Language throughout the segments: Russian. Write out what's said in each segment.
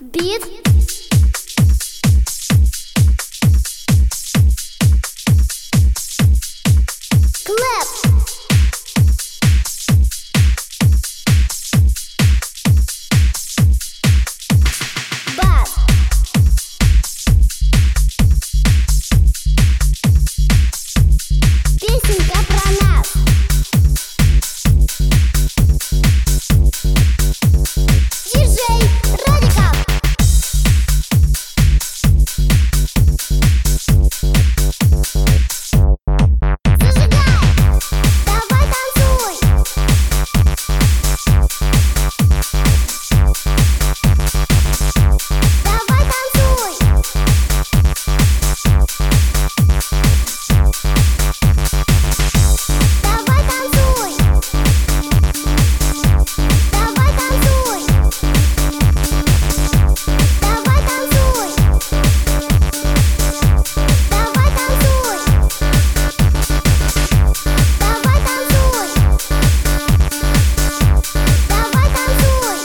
Beat. Clap. Bass. Песенка про нас. Диджей Радикал. Зажигай. Давай танцуй. Давай танцуй. Давай танцуй. Давай танцуй. Давай танцуй. Давай танцуй. Давай танцуй. Давай танцуй.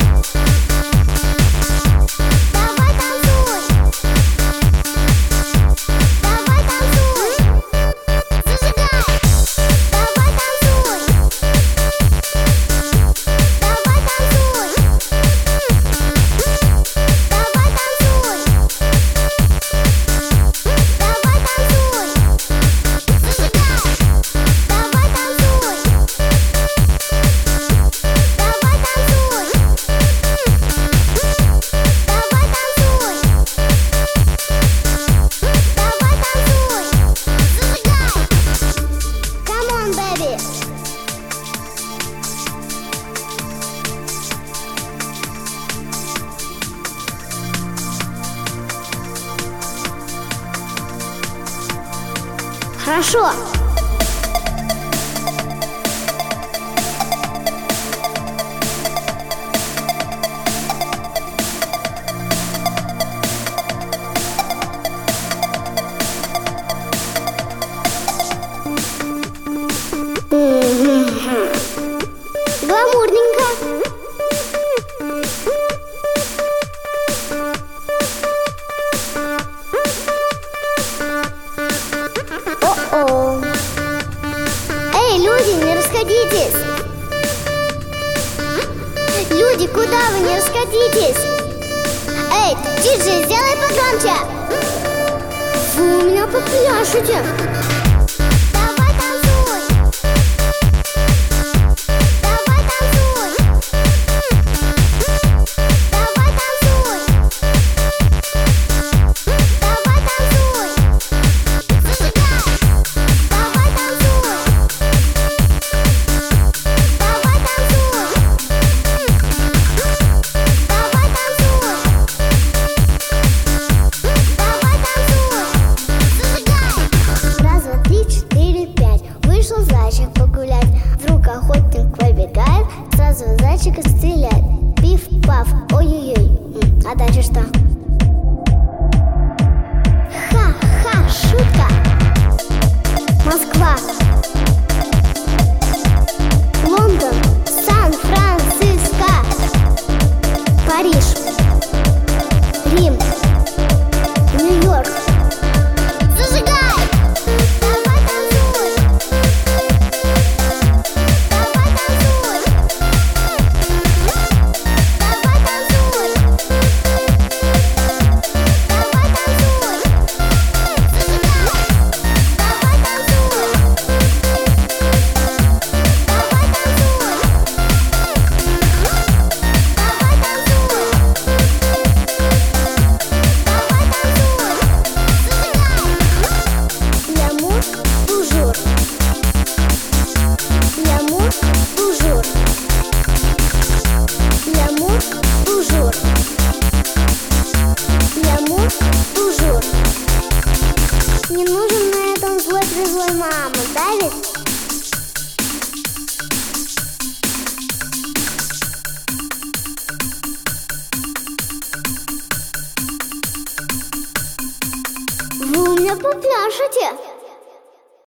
Давай танцуй. Давай танцуй. Зажигай. Давай танцуй. Давай танцуй. Давай танцуй. Давай танцуй. Зажигай. Давай танцуй. Давай танцуй. Давай танцуй. Давай танцуй. Зажигай. Come on, baby. Хорошо. Гламурненько. О-о. Эй, люди, не расходитесь. Люди, куда вы, не расходитесь? Эй, диджей, сделай погромче. Вы у меня попляшете. Давай танцуй. Давай танцуй. Давай танцуй. Давай танцуй. Зажигай. Давай танцуй. Давай танцуй. Давай танцуй. Давай танцуй. Зажигай. Раз, два, три, четыре, пять. Вышел зайчик погулять. Вдруг охотник выбегает, сразу в зайчика стреляет. Пиф-паф, ой-ой-ой. А дальше что? Ха-ха, шутка. Москва, Лондон, Сан-Франциско, Париж, Рим, Нью-Йорк. Зажигай! Давай танцуй! Давай танцуй! Давай танцуй! Давай танцуй! Зажигай! Давай танцуй! Давай танцуй! Давай танцуй! Давай танцуй! Зажигай! L'amour toujours. L'amour toujours. L'amour toujours. L'amour toujours. Не нужен на этом злой мамы, да ведь? Вы у меня попляшете.